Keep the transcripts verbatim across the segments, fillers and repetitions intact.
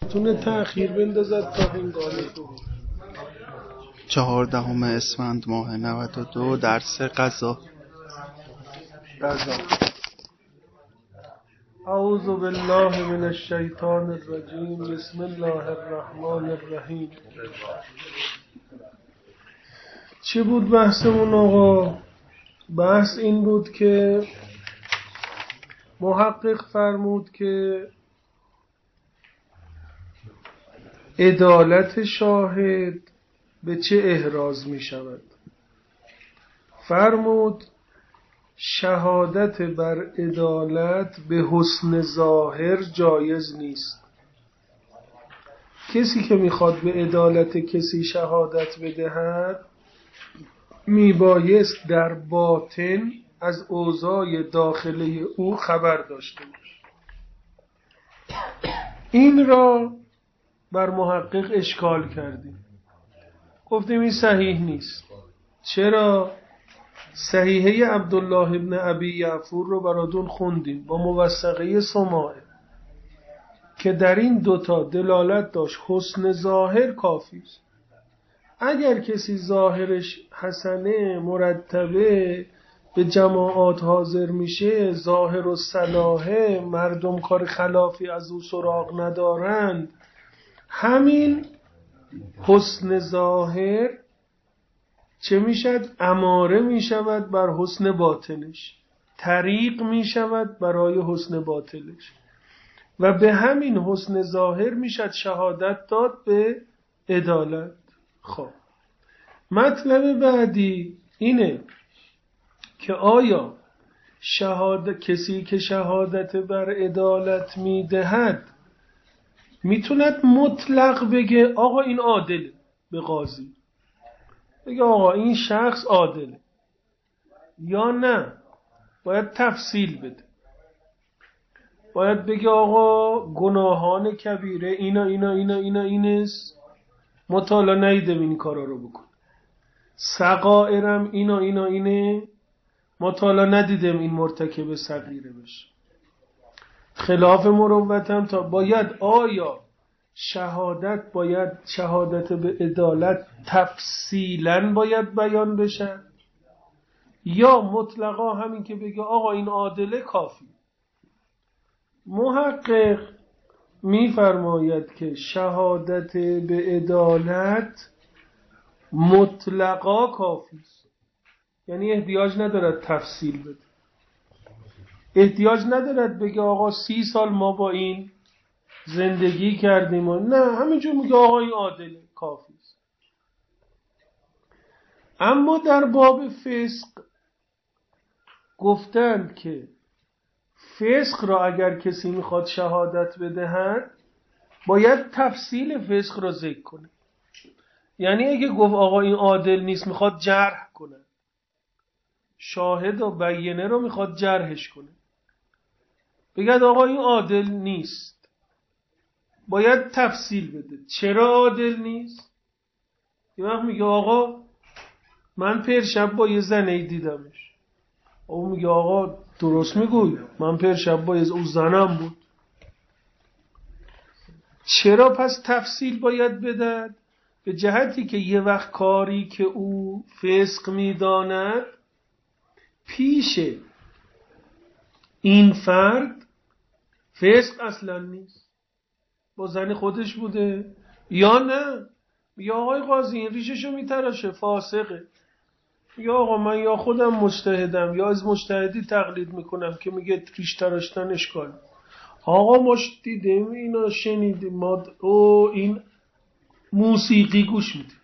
تونه تأخیر بندازد تا هنگام ظهر. چهاردهم اسفند ماه نود و دو درس قضا. قضا. اعوذ بالله من الشیطان الرجیم. بسم الله الرحمن الرحیم. چی بود بحثمون آقا؟ بحث این بود که محقق فرمود که عدالت شاهد به چه احراز می شود؟ فرمود شهادت بر عدالت به حسن ظاهر جایز نیست. کسی که میخواد به عدالت کسی شهادت بدهد میبایست در باطن از اوضاع داخلی او خبر داشته باشه. این را بر محقق اشکال کردیم، گفتیم این صحیح نیست. چرا؟ صحیحه عبدالله ابن ابی یعفور رو براتون خوندیم با موثقه سماعه که در این دوتا دلالت داشت حسن ظاهر کافی است. اگر کسی ظاهرش حسنه مرتبه به جماعات حاضر میشه، ظاهر و صلاحه، مردم کار خلافی از او سراغ ندارند، همین حسن ظاهر چه میشد؟ اماره میشود بر حسن باطنش، طریق میشود برای حسن باطنش و به همین حسن ظاهر میشد شهادت داد به عدالت. خب مطلب بعدی اینه که آیا شهادت کسی که شهادت بر عدالت میدهد میتوند مطلق بگه آقا این عادله، به قاضی بگه آقا این شخص عادله، یا نه باید تفصیل بده؟ باید بگه آقا گناهان کبیره اینا اینا اینا اینا اینست، مطالعه نیدم این کارا رو بکن. صغائرم اینا اینا اینه، مطالعه ندیدم این مرتکب صغیره بشه. خلاف مروتم تا باید آیا شهادت باید شهادت به عدالت تفصیلا باید بیان بشه یا مطلقا همین که بگه آقا این عادله کافی؟ محقق میفرماید که شهادت به عدالت مطلقا کافی است، یعنی احتیاج ندارد تفصیل بده، احتیاج ندارد بگه آقا سی سال ما با این زندگی کردیم و نه، همینجور میگه آقا این عادله کافی است. اما در باب فسق گفتند که فسق را اگر کسی میخواد شهادت بدهد باید تفصیل فسق را ذکر کنه. یعنی اگه گفت آقا این عادل نیست میخواد جرح کنه، شاهد و بیینه رو میخواد جرحش کنه، بگد آقا این عادل نیست، باید تفصیل بده چرا عادل نیست. یه وقت میگه آقا من پر شب با یه زنی دیدمش، او میگه آقا درست میگوی من پر شب با یه او زنم بود. چرا پس تفصیل باید بدهد؟ به جهتی که یه وقت کاری که او فسق میداند پیش این فرد فسق اصلا نیست، با زن خودش بوده یا نه، یا آقای قاضی این ریششو میتراشه فاسقه، یا آقا من یا خودم مجتهدم یا از مجتهدی تقلید میکنم که میگه ریش تراشتن اشکال. آقا ما دیدیم اینا شنیدیم ما او این موسیقی گوش میده،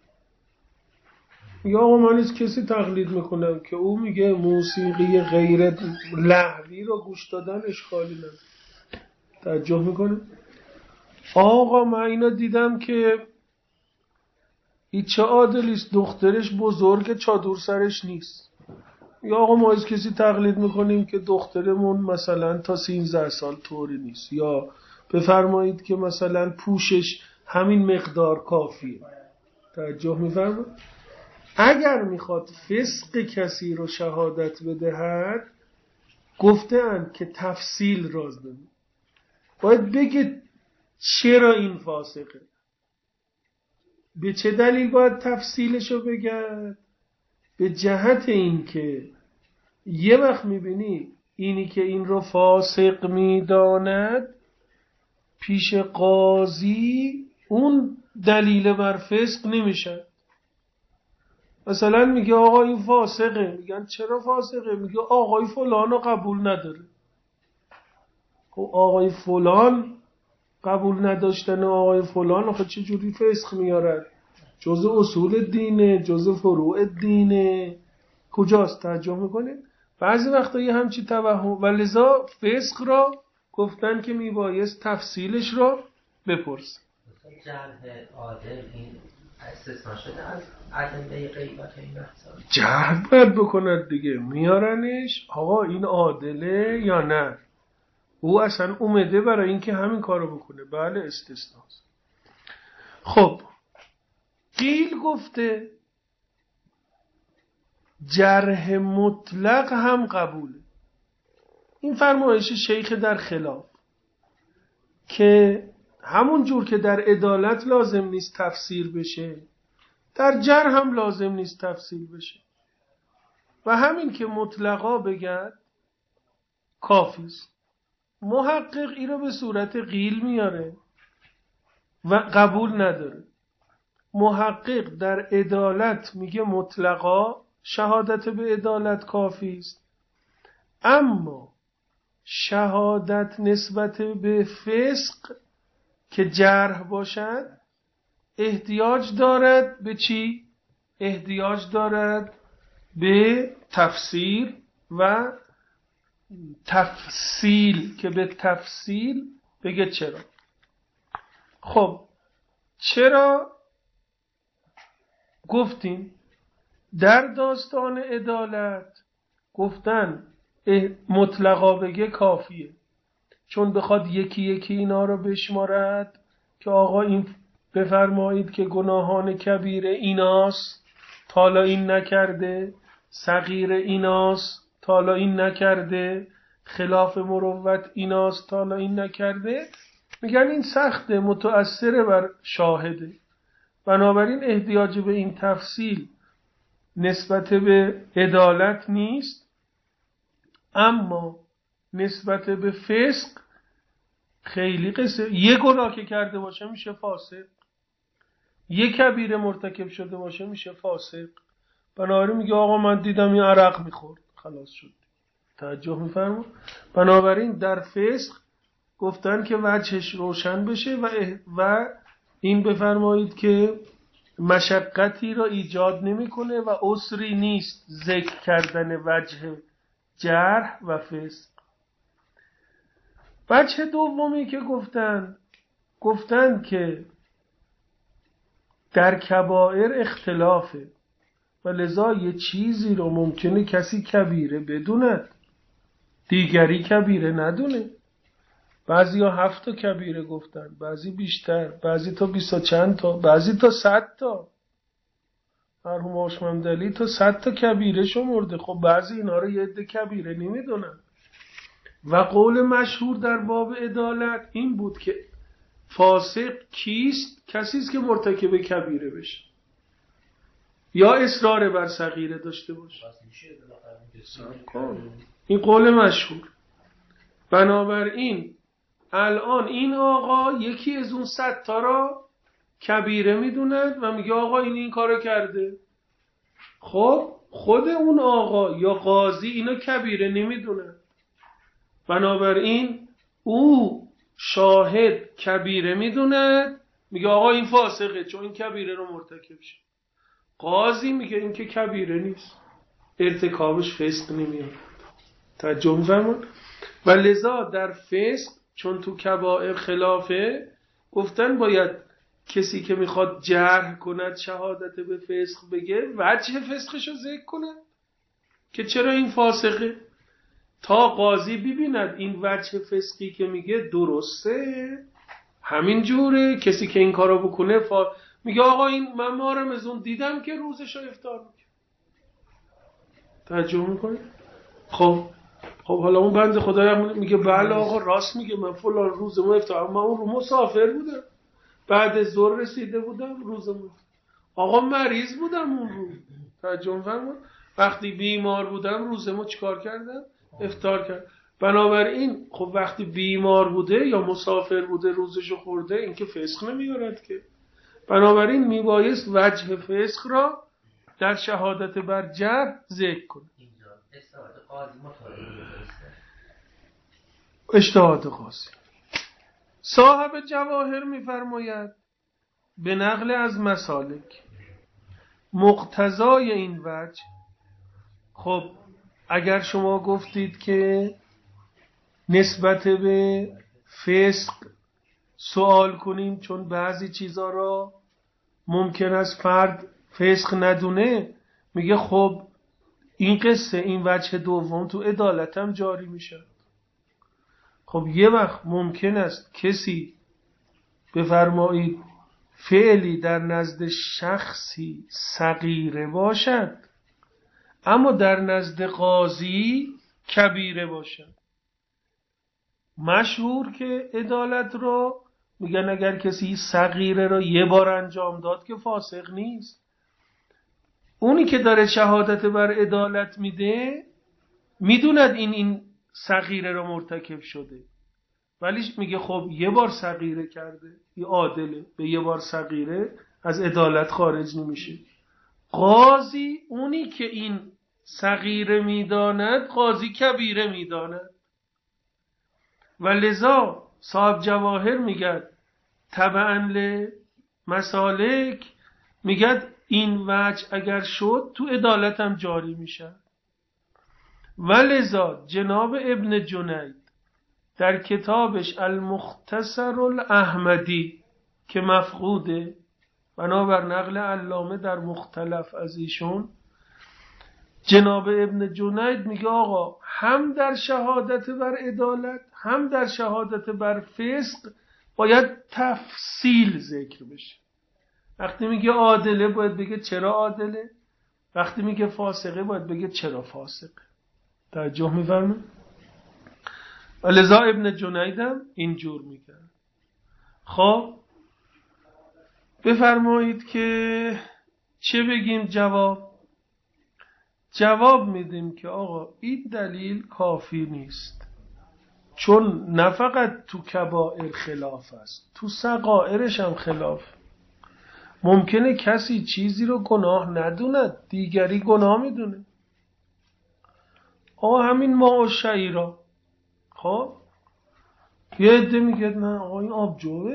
یا آقا من از کسی تقلید میکنم که او میگه موسیقی غیر لهوی رو گوش دادن اشکالی نداره. توجه میکنه آقا من اینا دیدم که این چه عادلیست دخترش بزرگ چادر سرش نیست، یا آقا ما از کسی تقلید میکنیم که دخترمون مثلا تا سیزده سال طوری نیست، یا بفرمایید که مثلا پوشش همین مقدار کافیه. توجه میفرمایید؟ اگر میخواد فسق کسی رو شهادت بدهد گفتند که تفصیل راز داریم، باید بگه چرا این فاسقه؟ به چه دلیل باید تفصیلشو بگرد؟ به جهت این که یه وقت میبینی اینی که این رو فاسق میداند پیش قاضی اون دلیل بر فسق نمیشه. مثلا میگه آقا این فاسقه، میگن چرا فاسقه؟ میگه آقای فلان رو قبول نداره. خب آقای فلان قبول نداشتن آقای فلان خب چه جوری فسق میارد؟ جزء اصول دینه، جزء فروع دینه، کجاست؟ توجه میکنه؟ بعضی وقتا یه همچی توهم و لذا فسق را گفتن که میبایست تفصیلش را بپرس. جرح عادل این استثناء شده از ادله غیبت این بحثا؟ جرح باید بکند دیگه، میارنش آقا این عادله یا نه، او اصلا اومده برای اینکه همین کارو بکنه. بله استثناست. خب قیل گفته جرح مطلق هم قبوله. این فرمایش شیخ در خلاف که همون جور که در عدالت لازم نیست تفسیر بشه، در جرح هم لازم نیست تفسیر بشه و همین که مطلقا بگد کافیست. محقق این رو به صورت قیل میاره و قبول نداره. محقق در عدالت میگه مطلقا شهادت به عدالت کافیست، اما شهادت نسبت به فسق که جرح باشد احتیاج دارد به چی؟ احتیاج دارد به تفسیر و تفصیل که به تفصیل بگه چرا. خب چرا گفتیم در داستان عدالت گفتن مطلقا بگه کافیه، چون بخواد یکی یکی اینا رو بشمارد که آقا این بفرمایید که گناهان کبیره ایناست تالا این نکرده، صغیر ایناست تالا این نکرده، خلاف مروت ایناست تالا این نکرده، میگن این سخته، متأثر بر شاهده. بنابراین احتیاج به این تفصیل نسبت به عدالت نیست، اما نسبت به فسق خیلی قصه. یه گناه که کرده باشه میشه فاسق، یه کبیره مرتکب شده باشه میشه فاسق. بنابراین میگه آقا من دیدم این عرق میخورد خلاص شد. توجه میفرمون؟ بنابراین در فسق گفتن که وجهش روشن بشه و و این بفرمایید که مشقتی را ایجاد نمیکنه و عسری نیست ذکر کردن وجه جرح و فسق. وجه دومی که گفتن گفتن که در کبائر اختلافه و لذا یه چیزی رو ممکنه کسی کبیره بدوند دیگری کبیره ندونه. بعضی ها هفت تا کبیره گفتن، بعضی بیشتر، بعضی تا بیست و چند تا، بعضی تا صد تا. مرحوم هاشمندلی تا صد تا کبیره شمرده. خب بعضی اینا رو یه عده کبیره نمیدونن. و قول مشهور در باب عدالت این بود که فاسق کیست؟ کسی است که مرتکب کبیره بشه یا اصرار بر صغیره داشته باشه. این قول مشهور. بنابراین الان این آقا یکی از اون صد تا را کبیره میدوند و میگه آقا این این کارو کرده. خب خود اون آقا یا قاضی اینو کبیره نمیدونه، بنابراین او شاهد کبیره میدونه، میگه آقا این فاسقه چون این کبیره رو مرتکب شد. قاضی میگه این که کبیره نیست، ارتکابش فسق نمیاد. توجه می‌فرمایید؟ و لذا در فسق چون تو کبائر خلافه گفتن باید کسی که میخواد جرح کند شهادت به فسق بگه وجه فسقشو ذکر کنه که چرا این فاسقه، تا قاضی ببیند این وجه فسقی که میگه درسته همین جوره. کسی که این کارو بکنه فا... میگه آقا این من مارم از اون دیدم که روزشو افطار میکنه. توجه میکنه؟ خب خب حالا اون بنده خدایم میگه بله آقا راست میگه، من فلان روز ما افتار، من اون رو مسافر بودم، بعد ظهر رسیده بودم روز ما، آقا مریض بودم اون رو. ترجمه فرمود وقتی بیمار بودم روز ما چیکار کردم؟ افطار کرد. بنابراین خب وقتی بیمار بوده یا مسافر بوده روزشو خورده، این که فسق نمیارد که. بنابراین میبایست وجه فسق را در شهادت بر جرح ذکر کنه. اجتهاد قاضی. صاحب جواهر میفرماید به نقل از مسالک مقتضای این وجه، خب اگر شما گفتید که نسبت به فسق سوال کنیم چون بعضی چیزا را ممکن است فرد فسق ندونه، میگه خب این قصه این وجه دوم تو عدالتم جاری میشه. خب یه وقت ممکن است کسی بفرمایید فعلی در نزد شخصی صغیره باشد اما در نزد قاضی کبیره باشد. مشهور که عدالت را میگن اگر کسی صغیره را یه بار انجام داد که فاسق نیست. اونی که داره شهادت بر عدالت میده میدوند این این صغیره را مرتکب شده، ولی میگه خب یه بار صغیره کرده، یه عادله، به یه بار صغیره از عدالت خارج نمیشه. قاضی اونی که این صغیره میداند قاضی کبیره میداند و لذا صاحب جواهر میگه تبعاً مسالک، میگه این وجه اگر شد تو عدالت هم جاری میشه. و لذا جناب ابن جنید در کتابش المختصر الاحمدی که مفقوده، بنابر نقل علامه در مختلف از ایشون، جناب ابن جنید میگه آقا هم در شهادت بر عدالت هم در شهادت بر فسق باید تفصیل ذکر بشه. وقتی میگه عادله باید بگه چرا عادله، وقتی میگه فاسقه باید بگه چرا فاسقه. توجه میفرمایید؟ لذا ابن جنید هم اینجور میگه. خب بفرمایید که چه بگیم جواب؟ جواب میدیم که آقا این دلیل کافی نیست، چون نه فقط تو کبائر خلاف است، تو صغائرش هم خلاف. ممکنه کسی چیزی رو گناه ندوند دیگری گناه میدونه. آقا همین ماء و شعیرا، خب یه عده میگه نه آقا این آب جوه،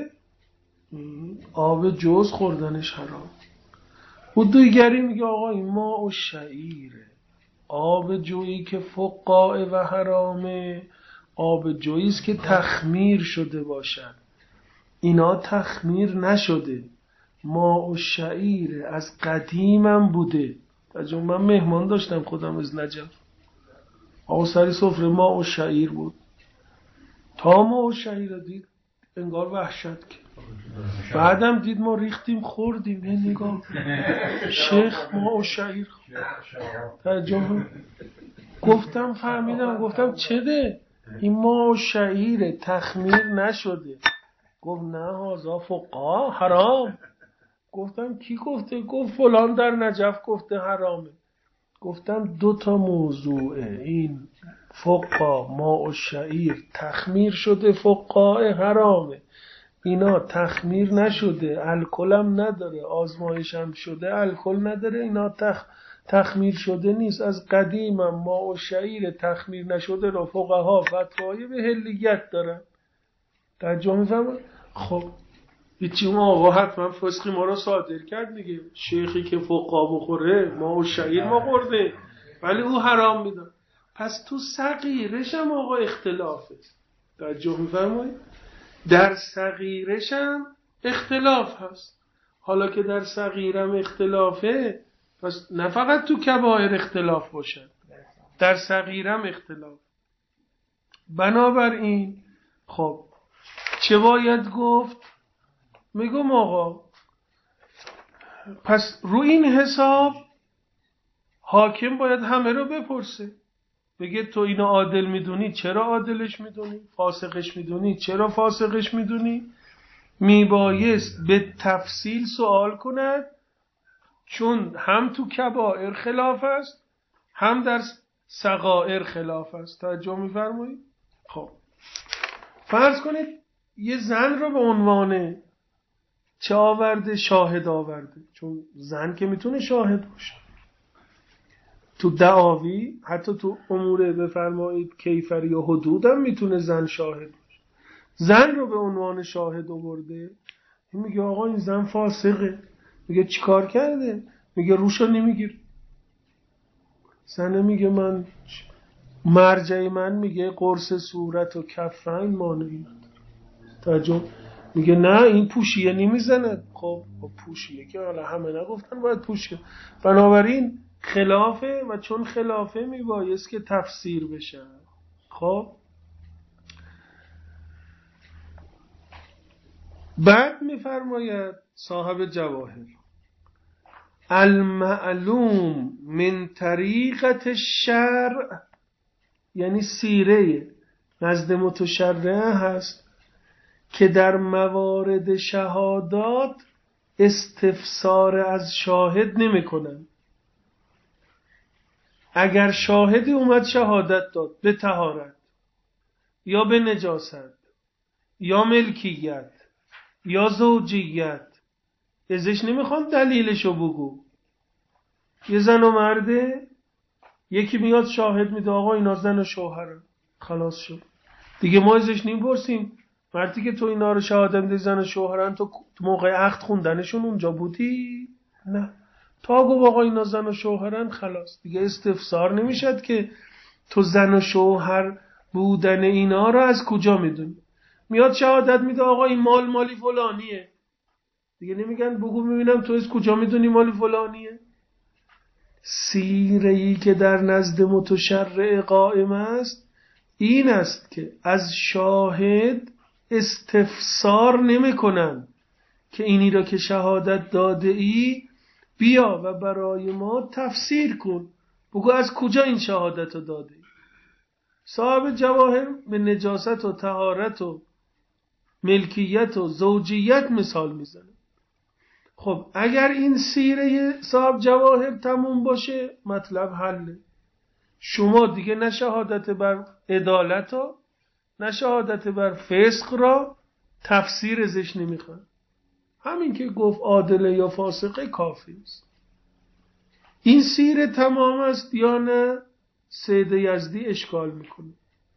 آب جوز خوردنش حرام. و دیگری میگه آقا این ماء و شعیره، آب جویی که فقاعه و حرامه، آب جویی است که تخمیر شده باشد. اینا تخمیر نشده، ماء و شعیره، از قدیمم بوده. تجربه من مهمان داشتم خودم از نجف، آقا سری سفره ماء و شعیر بود، تا ماء و شعیر دید انگار وحشت که بعدم دید ما ریختیم خوردیم. یه نگاه شیخ ماء و شعیر ترجمه گفتم فهمیدم، گفتم چه ده این ماء و شعیره تخمیر نشده. گفت نه هازا فقا حرام. گفتم کی گفته؟ گفت فلان در نجف گفته حرامه. گفتم دو تا موضوعه، این فقا ماء و شعیر تخمیر شده، فقا حرامه. اینا تخمیر نشده، الکل هم نداره، آزمایش هم شده الکل نداره، اینا تخ... تخمیر شده نیست. از قدیم هم ماء و شعیر تخمیر نشده رو فقها فتوای به حلیت دارن. توجه می‌فرمایید؟ خب هیچی اون آقا حتما فسقی ما رو صادر کرد دیگه، شیخی که فقا بخوره ماء و شعیر ما خورده ولی او حرام میدن. پس تو صغیرش هم آقا اختلافه. توجه می‌فرمایید؟ در صغیرش هم اختلاف هست. حالا که در صغیرم اختلافه، پس نه فقط تو کبائر اختلاف باشد، در صغیرم اختلاف. بنابراین خب چه باید گفت؟ میگم آقا پس رو این حساب حاکم باید همه رو بپرسه. بگه تو اینو عادل میدونی چرا عادلش میدونی؟ فاسقش میدونی چرا فاسقش میدونی؟ میبایست به تفصیل سوال کند، چون هم تو کبائر خلاف است هم در صغائر خلاف است. توجه میفرمایید؟ خب فرض کنید یه زن رو به عنوان چه آورده؟ شاهد آورده، چون زن که میتونه شاهد باشه تو دعاوی، حتی تو امور بفرمایید کیفری و حدود هم میتونه زن شاهد باشه. زن رو به عنوان شاهد آورده، این میگه آقا این زن فاسقه. میگه چیکار کرده؟ میگه روشو نمیگیر. زن میگه من مرجع من میگه قرص صورت و کفن مانعی توجه. میگه نه این پوشیه نمیزند. خب پوشیه که حالا همه نگفتن باید پوشیه، بنابراین خلافه و چون خلافه میبایست که تفسیر بشه. خب بعد میفرماید صاحب جواهر المعلوم من طریقت الشرع، یعنی سیره نزد متشرع هست که در موارد شهادات استفسار از شاهد نمی کنن. اگر شاهدی اومد شهادت داد به طهارت یا به نجاست یا ملکیت یا زوجیت، ازش نمیخوان دلیلشو بگو. یه زن و مرده، یکی میاد شاهد میده آقا اینا زن و شوهرن، خلاص شد دیگه. ما ازش نمیپرسیم مردی که تو اینا رو شهادت میده زن و شوهرن، تو موقع عقد خوندنشون اونجا بودی؟ نه. تا گفت آقا اینا زن و شوهرن خلاص دیگه استفسار نمیشد که تو زن و شوهر بودن اینا رو از کجا میدونی. میاد شهادت میده آقا این مال مالی فلانیه، دیگه نمیگن بگو ببینم تو از کجا میدونی مالی فلانیه. سیره‌ای که در نزد متشرع قائم است این است که از شاهد استفسار نمی کنن که اینی را که شهادت داده ای بیا و برای ما تفسیر کن، بگو از کجا این شهادت رو داده ای. صاحب جواهر به نجاست و طهارت و ملکیت و زوجیت مثال میزنه. خب اگر این سیره صاحب جواهر تموم باشه مطلب حله. شما دیگه نه شهادت بر عدالت ها نه شهادت بر فسق را تفسیر ازش نمیخوان. همین که گفت عادله یا فاسقه کافی است. این سیره تمام است یا نه؟ سید یزدی اشکال میکنه.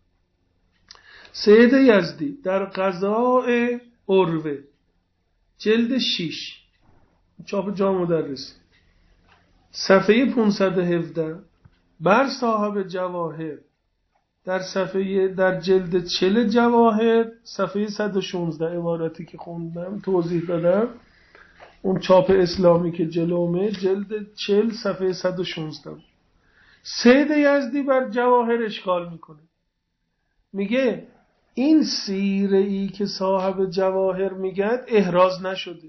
سید یزدی در قضاء عروه جلد شش چاپ جام مدرسی صفحه پانصد و هفده بر صاحب جواهر در صفحه در جلد چهل جواهر صفحه صد و شانزده عبارتی که خوندم توضیح دادم، اون چاپ اسلامی که جلومه جلد چهل صفحه صد و شانزده. سید یزدی بر جواهر اشکال میکنه، میگه این سیره ای که صاحب جواهر میگه احراز نشده.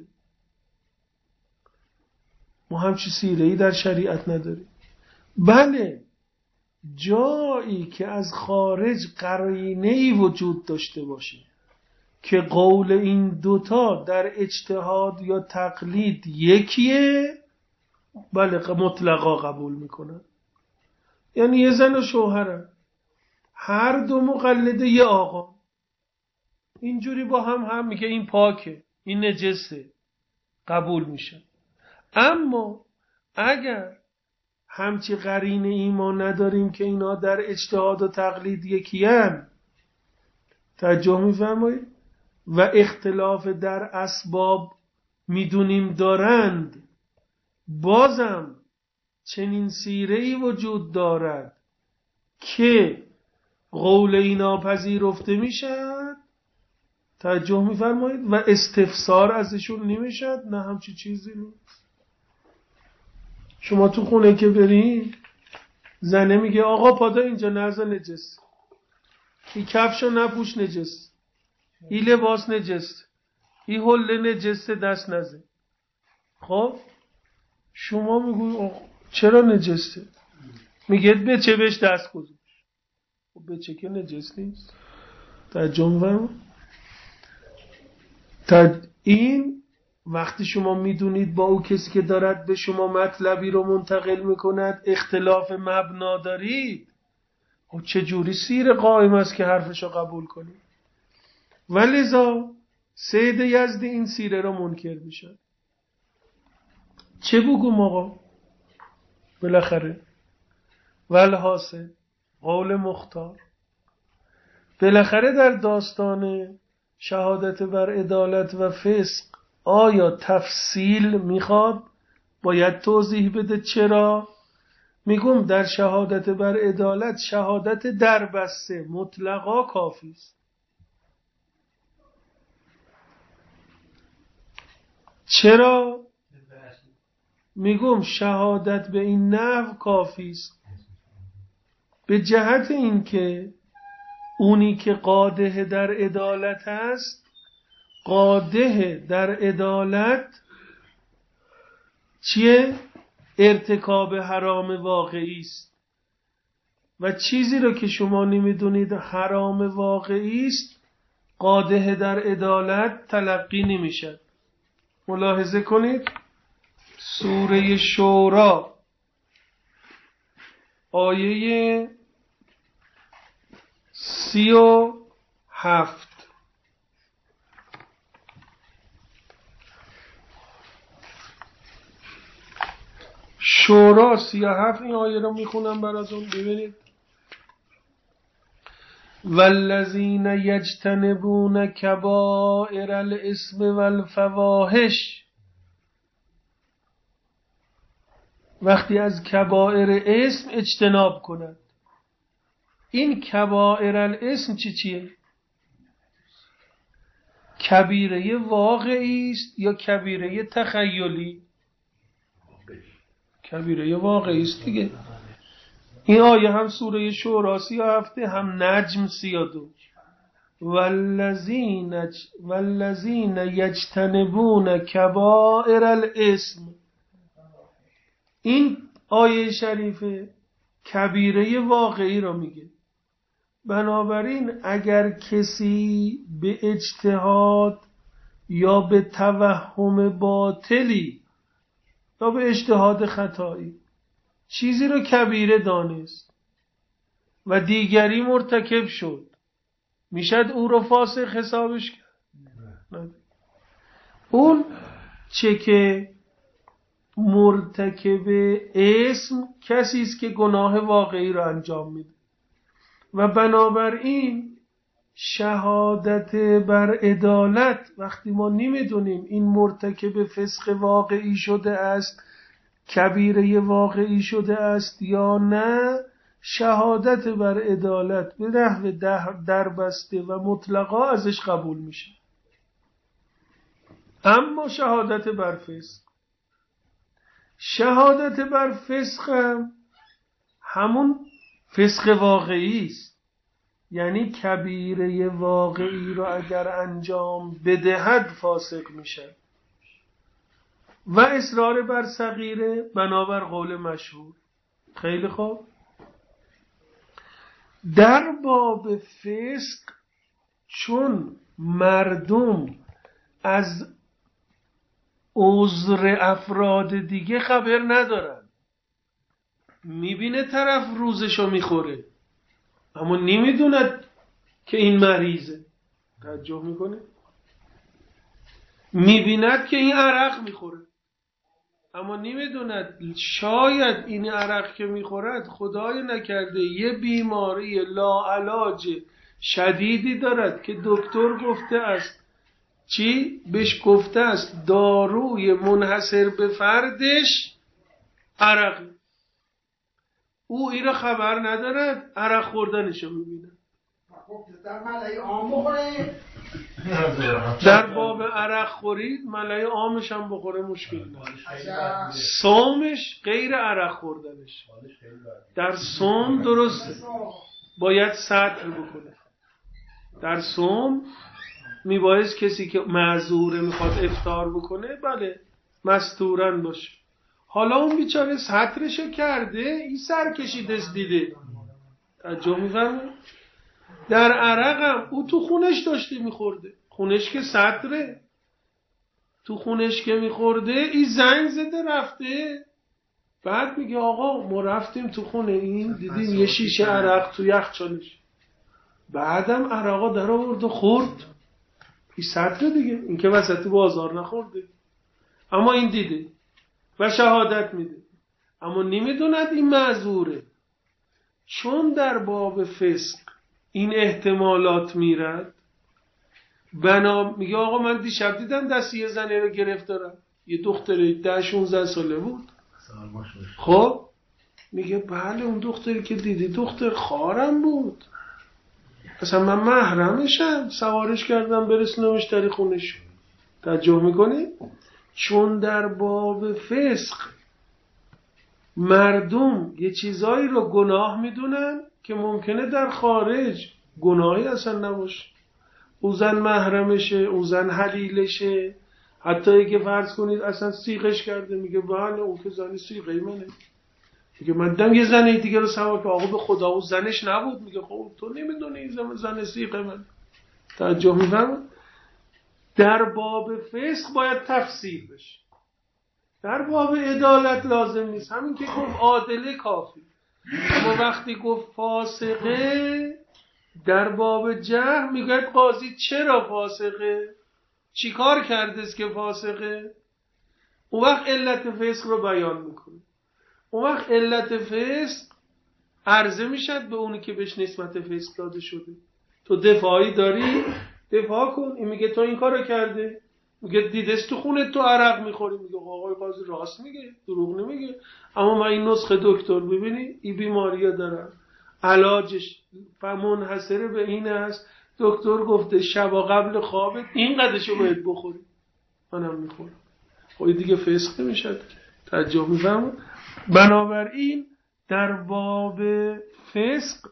ما همچی سیره ای در شریعت نداریم. بله جایی که از خارج قرینه‌ای وجود داشته باشه که قول این دوتا در اجتهاد یا تقلید یکیه، بله مطلقا قبول میکنن. یعنی یه زن و شوهرن، هر دو مقلده یه آقا، اینجوری با هم هم میگه این پاکه این نجسه، قبول میشه. اما اگر همچی قرینه ای ما نداریم که اینا در اجتهاد و تقلید یکیان، توجه میفرمایید، و اختلاف در اسباب میدونیم دارند، بازم چنین سیره‌ای وجود دارد که قول اینا پذیرفته میشد، توجه میفرمایید، و استفسار ازشون نمیشد. نه همچی چیزی نیست. شما تو خونه که برین زنه میگه آقا پادا اینجا نرزا نجس، این کفشو نپوش نجس، این لباس نجس، این حله نجس دست نزن. خب شما میگوی چرا نجسه؟ میگه به چه بهش دست گذاشت. خب بچه که نجس نیست. ترجمه تا این وقتی شما میدونید با او کسی که دارد به شما مطلبی رو منتقل میکند اختلاف مبنا دارید، خب چه جوری سیر قائم است که حرفشو قبول کنید؟ ولذا سید یزدی این سیره رو منکر میشن. چه بگم آقا؟ بالاخره والحاصل قول مختار، بالاخره در داستان شهادت بر عدالت و فسق آیا تفصیل میخواد؟ باید توضیح بده. چرا؟ میگم در شهادت بر عدالت شهادت دربسته مطلقا کافی است. چرا؟ میگم شهادت به این نحو کافی است به جهت اینکه اونی که قادح در عدالت است، قادح در عدالت چیه؟ ارتکاب حرام واقعی است و چیزی رو که شما نمیدونید حرام واقعی است قادح در عدالت تلقی نمیشد. ملاحظه کنید سوره شورا آیه سی و هفت، شورا سی و هفت، این آیه رو میخونم براتون ببینید. والذین یجتنبون کبائر الاسم والفواحش، وقتی از کبائر اسم اجتناب کنند. این کبائر الاسم چی چیه؟ کبیره واقعی است یا کبیره تخیلی؟ کبیره واقعی است دیگه. این آیه هم سوره شورا سی و هفت، هم نجم سی و دو. والذین والذین یجتنبون کبائر الاسم، این آیه شریفه کبیره واقعی رو میگه. بنابراین اگر کسی به اجتهاد یا به توهم باطلی یا به اجتهاد خطایی چیزی رو کبیره دانست و دیگری مرتکب شد، میشد او رو فاسق حسابش کرد؟ اون چه که مرتکب اسم کسی است که گناه واقعی رو انجام میده و بنابراین شهادت بر عدالت وقتی ما نمیدونیم این مرتکب فسق واقعی شده است، کبیره واقعی شده است یا نه، شهادت بر عدالت به نحو دربسته و مطلقا ازش قبول میشه. اما شهادت بر فسق، شهادت بر فسق هم همون فسق واقعی است، یعنی کبیره واقعی رو اگر انجام بدهد فاسق میشه و اصرار بر صغیره بنابر قول مشهور. خیلی خوب، در باب فسق چون مردم از عذر افراد دیگه خبر ندارن، میبینه طرف روزشو میخوره اما نمیدوند که این مریضه، توجه میکنه، میبیند که این عرق میخوره اما نمیدوند شاید این عرق که میخورد خدای نکرده یه بیماری لاعلاج شدیدی دارد که دکتر گفته است چی؟ بهش گفته است داروی منحصر به فردش عرق. او این را خبر ندارد، عرق خوردنشو میبیند. در باب عرق خورید ملای عامش هم بخوره مشکل نداره. صومش غیر عرق خوردنش. در صوم درسته باید سطر بکنه. در صوم میبایست کسی که معذوره میخواد افطار بکنه بله مستورن باشه. حالا اون بیچاره سطرشو کرده این سر کشیده دیده توجه می‌فرمایید؟ در عرقم او تو خونش داشته میخورده، خونش که صدره، تو خونش که میخورده این زنگ زده رفته، بعد میگه آقا ما رفتیم تو خونه این دیدیم یه شیشه عرق تو یخچالش، بعدم عرقا در آورد و خورد، این صدره دیگه، این که وسط بازار نخورده، اما این دیده و شهادت میده، اما نمیدوند این معذوره، چون در باب فسق این احتمالات میرد. بنا میگه آقا من دیشب دیدم دست یه زنی رو گرفتارم، یه دختری ده شانزده ساله بود. خب میگه بله اون دختری که دیدی دختر خارم بود، اصلا من محرمشم، سوارش کردم برسونمش در خونش. توجه میکنی؟ چون در باب فسق مردم یه چیزایی رو گناه میدونن که ممکنه در خارج گناهی اصلا نباشه، او زن محرمشه، او زن حلیلشه، حتی اگه فرض کنید اصلا سیغش کرده، میگه بله اون که زنی سیغه منه، میگه من دم یه زنی دیگه رو سوار که آقا به خدا او زنش نبود، میگه خب تو نمیدونی این زن, زن سیغه من. توجه میفرمایید؟ در باب فسق باید تفسیر بشه، در باب عدالت لازم نیست، همین که گفت عادله کافی، اما وقتی گفت فاسقه در باب جرح میگه قاضی چرا فاسقه، چی کار کرده است که فاسقه، اون وقت علت فسق رو بیان میکنه. اون وقت علت فسق عرضه میشد به اونی که بهش نسبت فسق داده شده. تو دفاعی داری دفاع کن، این میگه تو این کارو کرده، میگه دیدست تو خونه تو عرق میخوری، میگه آقای قاضی راست میگه، دروغ نمیگه، اما من این نسخه دکتر ببینی این بیماری‌ها دارم، علاجش منحصر به این است دکتر گفته شبا قبل خوابت این قدرشو باید بخوری، منم میخورم، خب دیگه فسق نمیشه. توجه میفهمم؟ بنابراین در باب فسق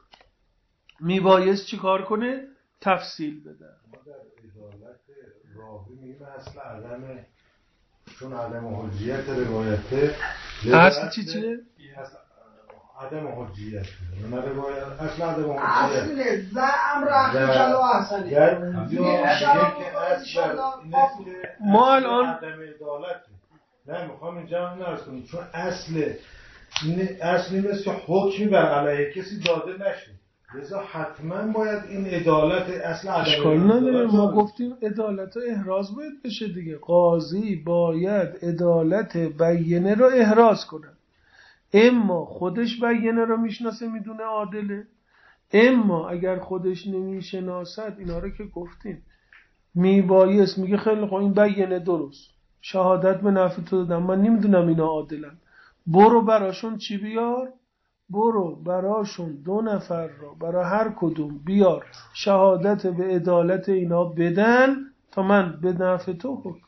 میبایست چی کار کنه؟ تفصیل بده. ما در ادالت راوی میگیم اصل عدم، چون عدم حجیت روایته اصل چی چیه؟ اصل عدم حجیت نه روایت، اصل عدم حجیت اصل زعم رحمه جلو اصلی در اونجا میگه که اصل ما الان عدم ادالت نه میخوام اینجا نرس کنیم، چون اصل اصل این است که حکمی بر علیه کسی داده نشه، لذا حتما باید این عدالت اصل عدم اشکال نداره، ما گفتیم عدالت و احراز باید بشه دیگه، قاضی باید عدالت بیینه رو احراز کنه، اما خودش بیینه رو میشناسه میدونه عادله، اما اگر خودش نمیشناسد اینا رو که گفتیم میبایست میگه خیلی خوب این بیینه درست، شهادت به نفع تو دادم، من نمیدونم اینا عادلن، برو براشون چی بیار؟ برو براشون دو نفر را برای هر کدوم بیار شهادت به عدالت اینا بدن تا من به نفع تو حکم.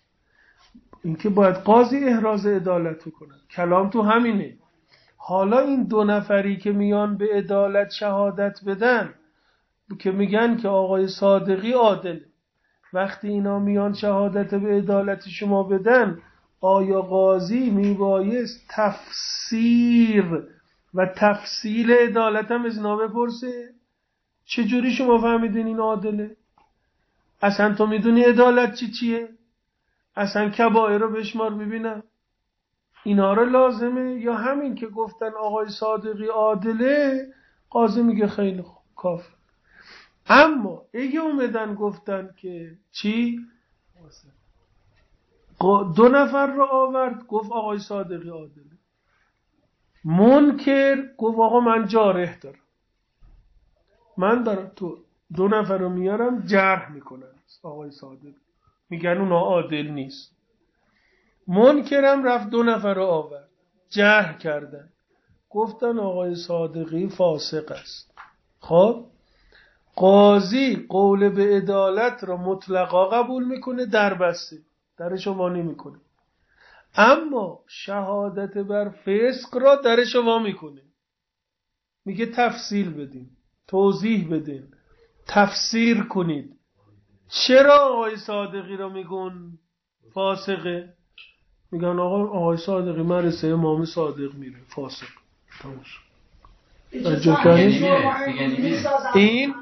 این که باید قاضی احراز عدالت کنه، کلام تو همینه. حالا این دو نفری که میان به عدالت شهادت بدن که میگن که آقای صادقی عادله، وقتی اینا میان شهادت به عدالت شما بدن، آیا قاضی میبایست تفسیر و تفصیل عدالت هم از اینا بپرسه؟ چجوری شما فهمیدین این عادله؟ اصلا تو میدونی عدالت چی چیه؟ اصلا کبائر رو بشمار ببینم، اینا رو لازمه؟ یا همین که گفتن آقای صادقی عادله قاضی میگه خیلی خوب کافی. اما اگه اومدن گفتن که چی؟ دو نفر رو آورد گفت آقای صادقی عادله، منکر گفت آقا من جارح دارم، من دارم تو دو نفر رو میارم جرح میکنن آقای صادقی، میگن اونا عادل نیست، منکرم رفت دو نفر رو آورد جرح کردن، گفتن آقای صادقی فاسق است. خب قاضی قول به عدالت را مطلقا قبول میکنه، در بسته درش وا نمیکنه، اما شهادت بر فسق را درش وا میکنه، میگه تفصیل بدین، توضیح بدین، تفسیر کنید، چرا آقای صادقی را میگن فاسقه؟ میگن آقا آقای صادقی مدرسه امام صادق میره، فاسق. تموش. این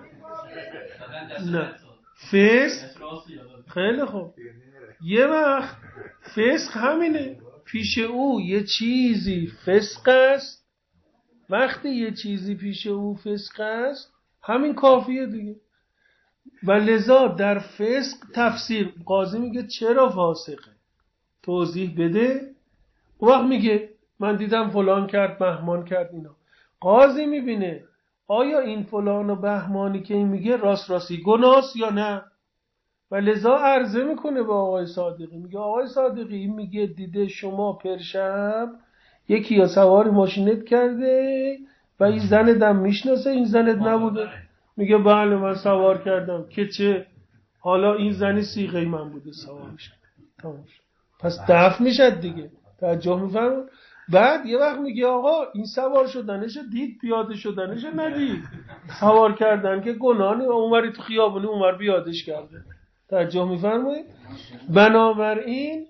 نه فسق. خیلی خوب، یه وقت فسق همینه، پیش او یه چیزی فسق است، وقتی یه چیزی پیش او فسق است همین کافیه دیگه. و لذا در فسق تفسیر قاضی میگه چرا فاسقه، توضیح بده. اون وقت میگه من دیدم فلان کرد، بهمان کرد. اینا قاضی میبینه آیا این فلان و بهمانی که این میگه راست راستی گناست یا نه. و لذا عرضه میکنه به آقای صادقی، میگه آقای صادقی این میگه دیده شما پرشب یکی یا سواری ماشینت کرده و این زندم میشناسه، این زنت نبوده. میگه بله من سوار کردم. که چه؟ حالا این زنی سیغه من بوده سوار میشه، تمام شد. پس دفع میشه دیگه. توجه میفرمون. بعد یه وقت میگه آقا این سوار شدنش دید، پیاده شدنش ندید. سوار کردن که گناهی، اونوری تو خیابونی اونور بیادش کرده. توجه میفرمایید. بنابراین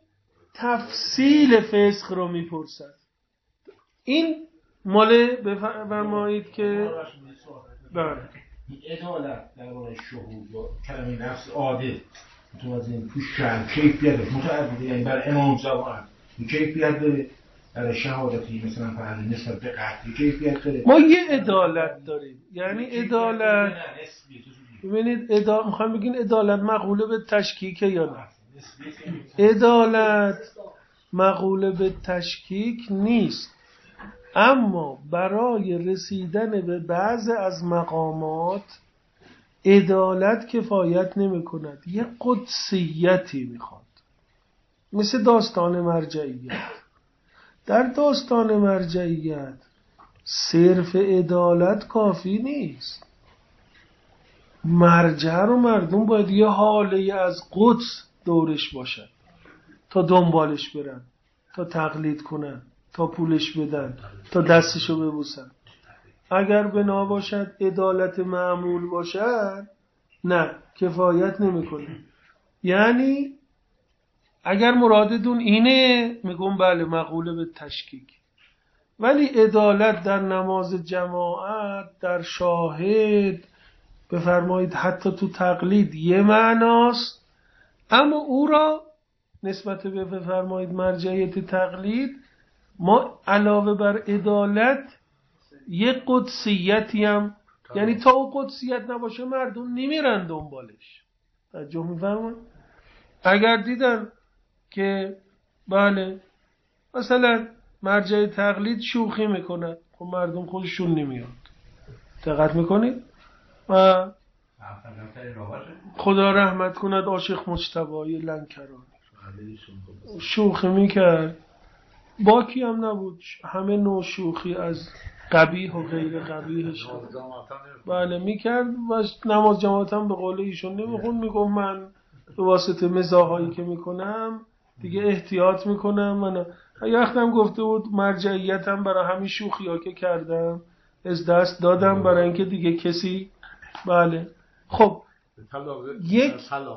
تفصیل فسق رو میپرسد. این مال بفرمایید که بله عدالت در واقع شهود و کلمه نفس عادل متوازن تو شرع کیفیت متعدده، یعنی برای امام زمان کیفیت داره، برای شهادتی مثلا فرض نسبت به قتل کیفیت داره. ما یه عدالت داریم، یعنی عدالت ببینید عدالت میخوام بگین عدالت مقوله به تشکیک یا نه؟ عدالت مقوله به تشکیک نیست، اما برای رسیدن به بعض از مقامات عدالت کفایت نمی کند، یه قدسیتی میخواد. مثل داستان مرجعیت. در داستان مرجعیت صرف عدالت کافی نیست، مرجع رو مردم باید یه حاله از قدس دورش باشد تا دنبالش برن، تا تقلید کنن، تا پولش بدن، تا دستشو ببوسن. اگر بنا باشد عدالت معمول باشد نه کفایت نمیکنه. یعنی اگر مرادتون اینه میگم بله مقوله به تشکیک، ولی عدالت در نماز جماعت، در شاهد، بفرمایید حتی تو تقلید یه معناست، اما او را نسبت به بفرمایید مرجعیت تقلید ما علاوه بر عدالت یه قدسیتی هم، یعنی تا او قدسیت نباشه مردم نمیرن دنبالش. توجه می‌فرمایید؟ اگر دیدن که بله مثلا مرجع تقلید شوخی میکنه، خب مردم خودشون نمیاد. دقت میکنید؟ و خدا رحمت کند عاشق مجتبی لنکرانی شوخی میکرد، باکی هم نبود، همه نوع شوخی از قبیح و غیر قبیحش بله میکرد و نماز جماعت هم به قول ایشون نمیخون. میگم من به واسطه مزاحایی که میکنم دیگه احتیاط میکنم. من یختم گفته بود مرجعیتم برای همین شوخی ها که کردم از دست دادم برای اینکه دیگه کسی بله. خب یک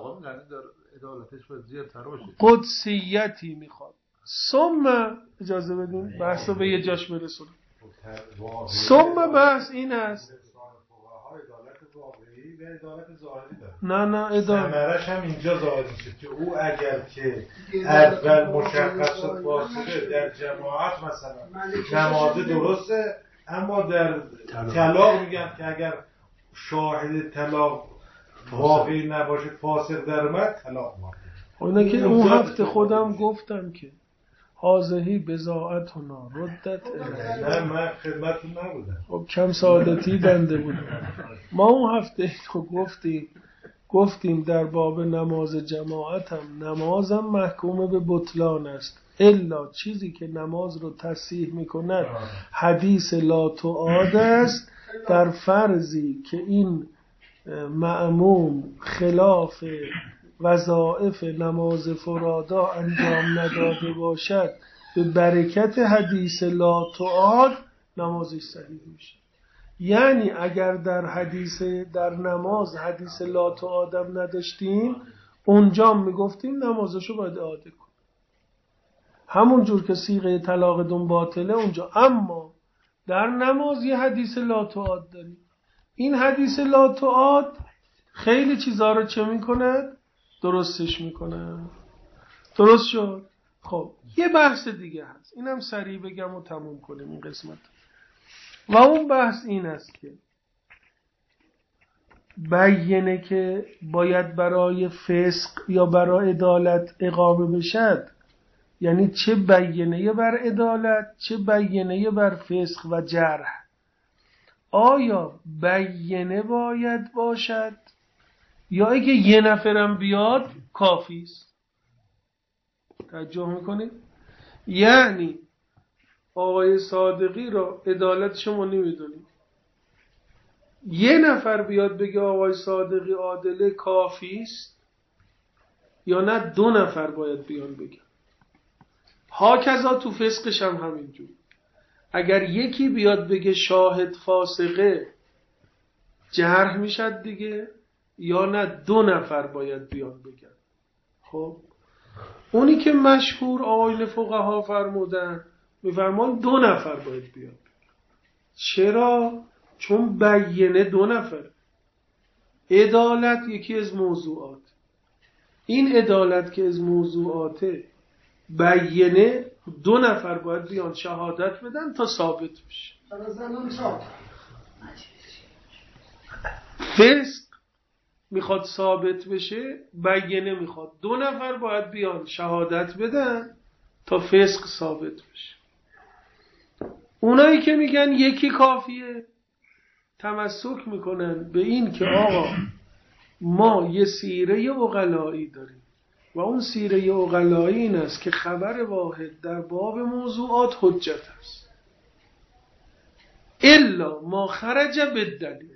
قدسیتی میخواد. ثم اجازه بدین بحث رو به یه جاش برسونم. ثم بحث این است نه نه ادامه ثمرش هم اینجا ظاهر میشه که او اگر که اول مشخص و فاصله در جماعت مثلا نمازه درسته، اما در طلاق میگن که اگر شاهد طلاق واقعی نباشه فاسق در اومد طلاق واقعی. اینه که اون هفته خودم گفتم که حاضهی بضاعتنا ردت الیه. نه من خدمتتون نبودم. خب کم سعادتی بنده بودم. ما اون هفته تو گفتیم گفتیم در باب نماز جماعت هم نمازم محکوم به بطلان است الا چیزی که نماز رو تصحیح میکند حدیث لا تعاد است، در فرضی که این مأموم خلاف وظائف نماز فرادا انجام نداده باشد به برکت حدیث لا تعاد نمازش صحیح میشه. یعنی اگر در حدیث در نماز حدیث لا تعادم نداشتیم اونجا میگفتیم نمازشو باید اعاده کن، همون جور که صیغه طلاق دون باطله اونجا. اما در نماز یه حدیث لا تعاد داریم. این حدیث لا تعاد خیلی چیزها رو چه میکند؟ درستش میکند. درست شد؟ خب یه بحث دیگه هست، اینم سریع بگم و تموم کنیم این قسمت. و اون بحث این است که بیینه که باید برای فسق یا برای عدالت اقامه بشد، یعنی چه بیینه بر عدالت چه بیینه بر فسق و جرح. آیا بیینه باید باشد یا اگه یه نفرم بیاد کافی است؟ توجه میکنید؟ یعنی آقای صادقی را عدالت شما نمیدونید، یه نفر بیاد بگه آقای صادقی عادله کافی است، یا نه دو نفر باید بیان بگن؟ هاکذا تو فسقش هم همینجور، اگر یکی بیاد بگه شاهد فاسقه جرح میشد دیگه، یا نه دو نفر باید بیان بگن. خب اونی که مشهور آقایون فقها فرمودن، میفرمان دو نفر باید بیان. چرا؟ چون بیینه دو نفر. عدالت یکی از موضوعات، این عدالت که از موضوعاته، بیینه دو نفر باید بیان شهادت بدن تا ثابت بشه. فسق میخواد ثابت بشه، بیینه میخواد دو نفر باید بیان شهادت بدن تا فسق ثابت بشه. اونایی که میگن یکی کافیه تمسک میکنن به این که آقا ما یه سیره عقلایی داریم و اون سیره عقلایی این است که خبر واحد در باب موضوعات حجت است الا ما خرج بالدلیل.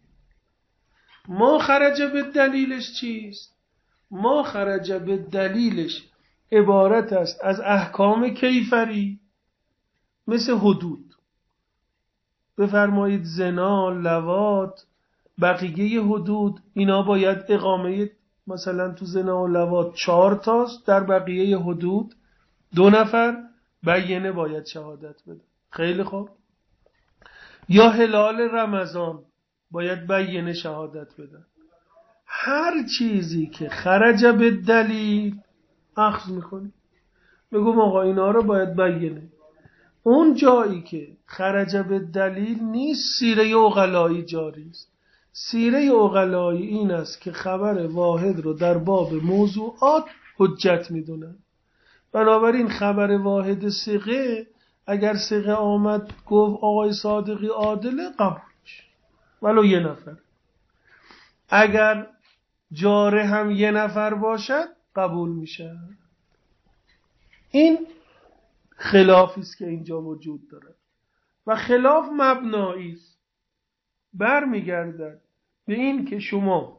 ما خرج بالدلیلش چیست؟ ما خرج بالدلیلش عبارت است از احکام کیفری مثل حدود، بفرمایید زنا، لواط، بقیه حدود اینا باید اقامه، مثلا تو زنا و لواط چهار تاست، در بقیه حدود دو نفر بیینه باید شهادت بده. خیلی خوب. یا هلال رمضان باید بیینه شهادت بدن. هر چیزی که خرج به دلیل اخذ میکنی، بگم آقا اینا رو باید بیینه. اون جایی که خرج به دلیل نیست، سیره عقلایی جاری است. سیره عقلایی این است که خبر واحد رو در باب موضوعات حجت میدونن. بنابراین خبر واحد ثقه، اگر ثقه آمد گفت آقای صادقی عادله، قبول میشه ولو یه نفر. اگر جاره هم یه نفر باشد قبول میشه. این خلافی است که اینجا وجود داره و خلاف مبنایی است، برمیگردد به این که شما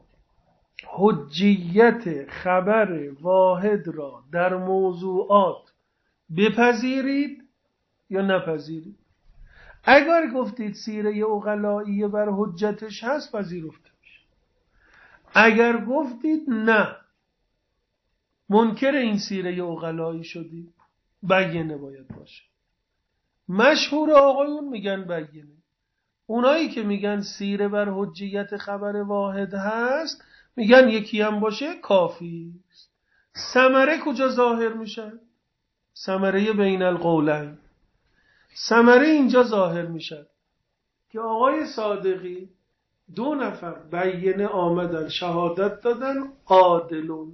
حجیت خبر واحد را در موضوعات بپذیرید یا نپذیرید. اگر گفتید سیره عقلایی بر حجتش هست، پذیرفته میشه. اگر گفتید نه، منکر این سیره عقلایی شدید، بیینه باید باشه. مشهور آقایون میگن بیینه. اونایی که میگن سیره بر حجیت خبر واحد هست، میگن یکی هم باشه کافی است. ثمره کجا ظاهر میشه؟ ثمره بین القولین. ثمره اینجا ظاهر میشه که آقای صادقی دو نفر بیینه آمدن شهادت دادن عادلون.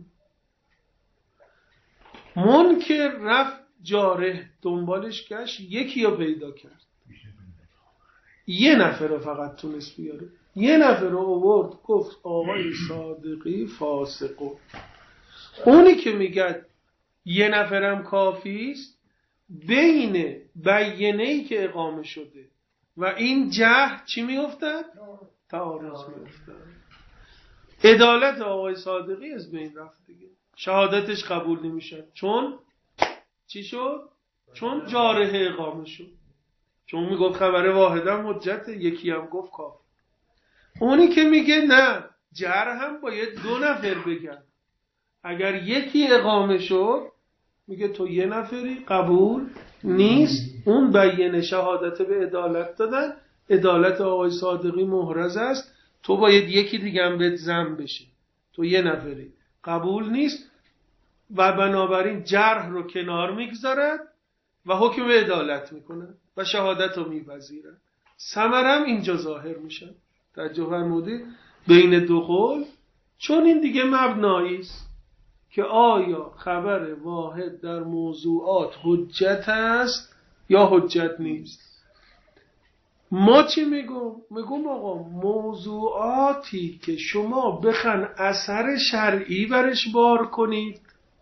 منکر رفت جاره دنبالش گشت، یکی رو پیدا کرد، یه نفر رو فقط تونست بیاره، یه نفر رو آورد گفت آقای صادقی فاسقون. اونی که میگه یه نفرم کافی است، بین بیینه‌ای که اقامه شده و این جهل چی میافتد؟ تعارض میافتد. عدالت آقای صادقی از بین رفت دیگه، شهادتش قبول نمیشه. چون چی شد؟ چون جارحه اقامه شد. چون میگفت خبر واحدم حجته، یکی هم گفت کافی. اونی که میگه نه، جرح هم باید دو نفر بگن، اگر یکی اقامه شد میگه تو یه نفری، قبول نیست. اون بیان شهادت به عدالت دادن، عدالت آقای صادقی محرز است، تو باید یکی دیگه هم بهت ضم بشه، تو یه نفری، قبول نیست و بنابراین جرح رو کنار میگذارد و حکم به عدالت میکنن و شهادت رو میپذیرن. ثمرم اینجا ظاهر میشه. توجه فرمودید؟ بین دو قول، چون این دیگه مبنایی است که آیا خبر واحد در موضوعات حجت است یا حجت نیست. ما چی میگم؟ میگم آقا موضوعاتی که شما بخن اثر شرعی برش بار کنید،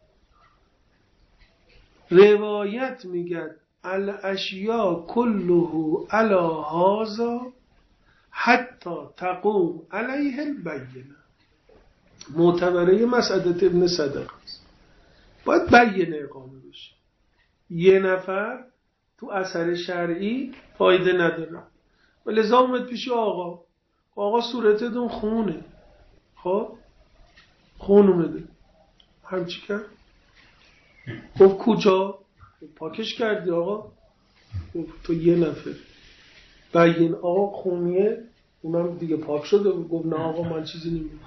روایت میگه الاشیاء کله علی هذا حتی تقوم علیه البینه. معتبره مسعدت ابن صدق است، باید بینه اقامه بشه. یه نفر تو اثر شرعی فایده نداره. ولذا اومد پیش آقا، آقا صورتتون خونه، خب خون اومده، همچی کرد، گفت کجا؟ پاکش کردی آقا؟ گفت تو یه نفر بگین آقا خونیه، اونم دیگه پاک شده. گفت نه آقا من چیزی نمیدونم.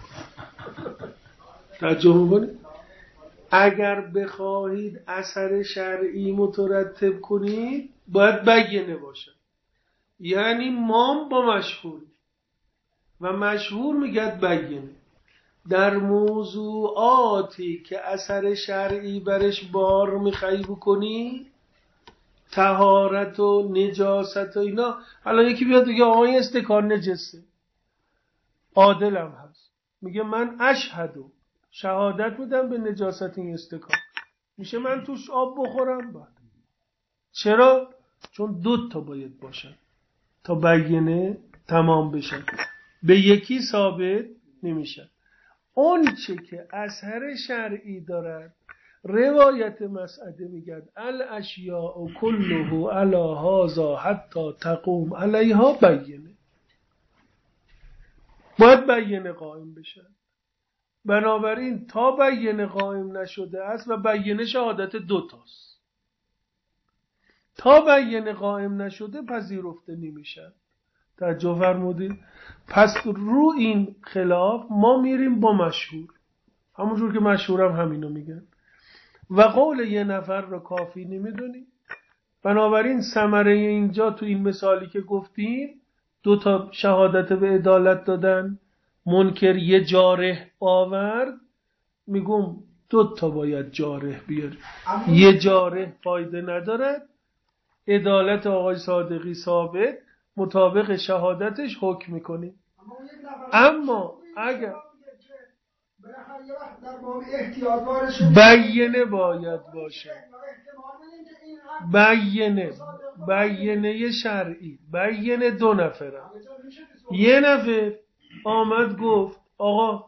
توجه میکنی؟ اگر بخواهید اثر شرعی مترتب کنید باید بگینه باشه. یعنی مام با مشهور و مشهور میگد بگینه. در موضوعاتی که اثر شرعی برش بار میخوایی بکنی، طهارت و نجاست و اینا، حالا یکی بیاد بگه آقا این استکان نجسه، عادلم هست، میگه من اشهدو، شهادت میدم به نجاست این استکان، میشه من توش آب بخورم؟ بعد چرا؟ چون دو تا باید باشن تا بیانه تمام بشن، به یکی ثابت نمیشن. اون چه که اثر شرعی دارد، روایت مسعده میگد الاشیاء کله علی هذا حتی تقوم علیها بینه، باید بینه قائم بشن. بنابراین تا بینه قائم نشده است و بینه شهادت دوتاست، تا بینه قائم نشده پذیرفته نمیشن. توجه فرمودید؟ پس رو این خلاف ما میریم با مشهور، همونجور که مشهورم همینو میگن و قول یه نفر رو کافی نمیدونیم. بنابراین ثمره اینجا تو این مثالی که گفتیم، دو تا شهادت به عدالت دادن، منکر یه جارح آورد، میگم دو تا باید جارح بیاری، یه جارح فایده ندارد، عدالت آقای صادقی ثابت، مطابق شهادتش حکم میکنیم. اما اگر بیانه باید باشه، بیانه بیانه شرعی، بیانه دو نفره. یه نفر آمد گفت آقا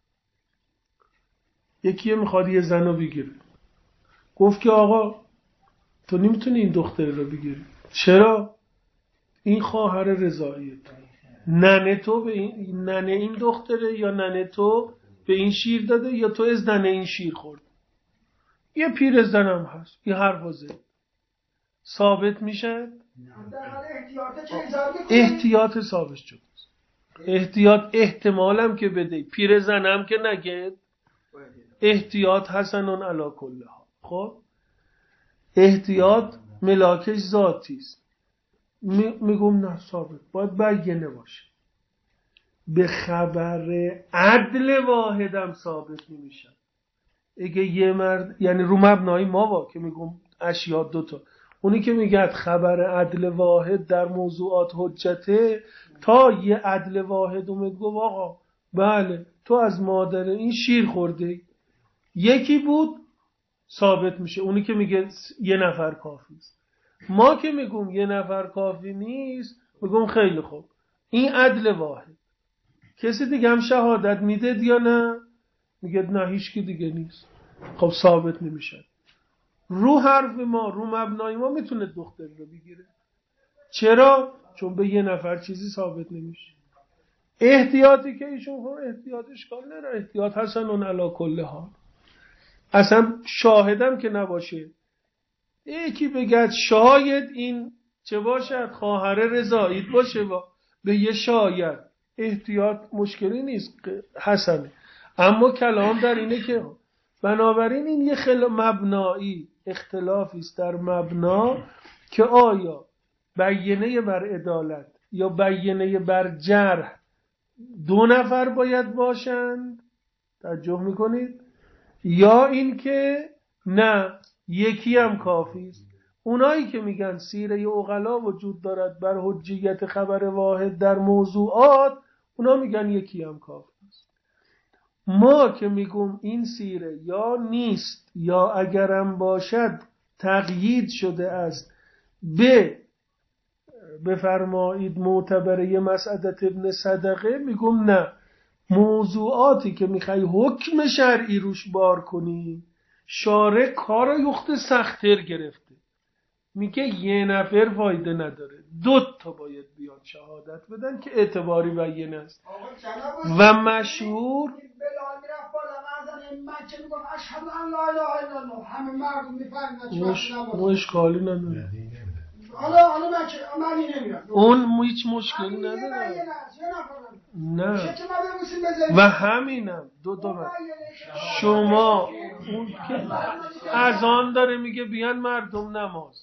یکی میخواد یه زن رو بگیره، گفت که آقا تو نمیتونی این دختر رو بگیری. چرا؟ این خواهر رضاییه، ننه تو به این ننه این دختره، یا ننه تو به این شیر داده، یا تو از ننه این شیر خورد. یه پیر زنم هست، این حرفا زد، ثابت میشه. احتیاط ثابت شد، احتیاط احتمالم که بده، پیر زنم که نگه، احتیاط حسنون علی کل ها. خب احتیاط ملاکش ذاتی است. میگم نه، ثابت باید بیانه باشه. به خبر عدل واحدم ثابت نمیشه. اگه یه مرد، یعنی رو مبنای ما با که میگم اشیا دوتا، اونی که میگه خبر عدل واحد در موضوعات حجته، تا یه عدل واحد اومد گفت آقا بله تو از مادر این شیر خورده، یکی بود، ثابت میشه. اونی که میگه یه نفر کافی است. ما که میگم یه نفر کافی نیست، میگم خیلی خوب، این عدل واحد، کسی دیگه هم شهادت میده یا نه؟ میگه نه هیچ کی دیگه نیست. خب ثابت نمیشه. رو حرف ما، رو مبنای ما میتونه دختر رو بگیره. چرا؟ چون به یه نفر چیزی ثابت نمیشه. احتیاطی که ایشون هم احتیاطش کن نره، احتیاط حسنون علی کل حال. اصلا شاهدم که نباشه، یکی بگه شاید این چه باشد، خواهر رضاییت باشه با به یه شاید احتیاط مشکلی نیست حسنه. اما کلام در اینه که بنابراین این یه خل مبنایی اختلافی است در مبنا که آیا بیانیه بر عدالت یا بیانیه بر جرح دو نفر باید باشند، توجه میکنید، یا این که نه یکی هم کافی است. اونایی که میگن سیره عقلا وجود دارد بر حجیت خبر واحد در موضوعات، اونا میگن یکی هم کافی است. ما که میگم این سیره یا نیست یا اگرم باشد تقیید شده است به بفرمایید معتبره مسعدت ابن صدقه، میگم نه، موضوعاتی که میخوای حکم شرعی روش بار کنی شارع کار یخت سختر گرفته، میگه یه نفر فایده نداره، دو تا باید بیان شهادت بدن که اعتباری بیانه است. و مشهور بلال میرفت بالا مردن من که میگم اشهد ان لا اله الا الله، همه مردم میفهمن مش... مشکالی نداره. حالا حالا من که من نمیاد اون هیچ مشکلی نداره. نه و همینم دو تا من. شما اون که اذان داره میگه بیان مردم نماز،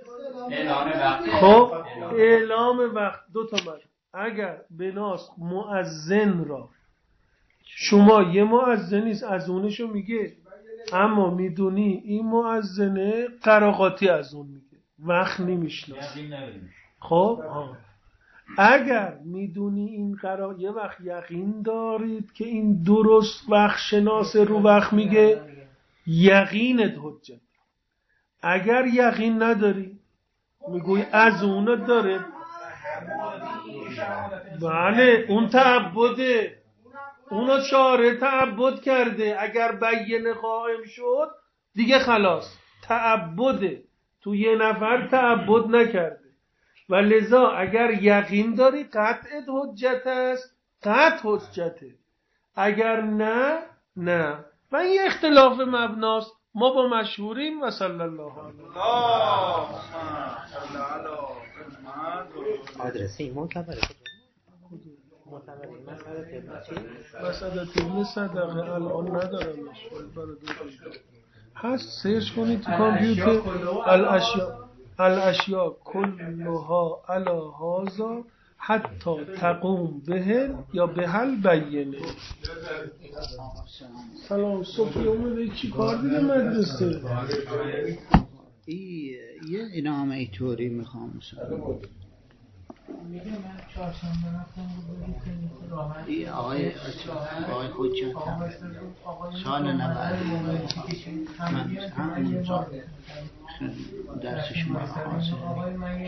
خب اعلام وقت دو تا من. اگر بناس مؤذن را شما یه مؤذنیست از اونشو میگه، اما میدونی این مؤذنه قراقاتی از اون میگه وقت نمیشناس، خب آه. اگر میدونی این قرار یه وقت یقین دارید که این درست وقت شناسه رو وقت میگه، یقینت حجت. اگر یقین نداری میگوی از اونو داره، بله اون تعبده، اونو شارع تعبد کرده، اگر بیانه قائم شد دیگه خلاص تعبده، تو یه نفر تعبد نکرده. و لذا اگر یقین داری قطعت حجت است، قطع حجته، اگر نه نه. و این اختلاف مبناست، ما با مشهوریم. و صلی الله علیه آدرس این معتبره معتبره مسئله تبنی مسئله تبنی صدقه الان ندارمش، هست سرچ کنید تو کامپیوتر الاشیا الاشیا کلها علی هذا حتی تقوم بهل یا بهل بیانه. سلام صبح اومده چی کار دیگه مدرسه؟ ای یه انعامه توری میخوام مثلا ای آقای آقای خودجان سال نود من همون درس شما حاضر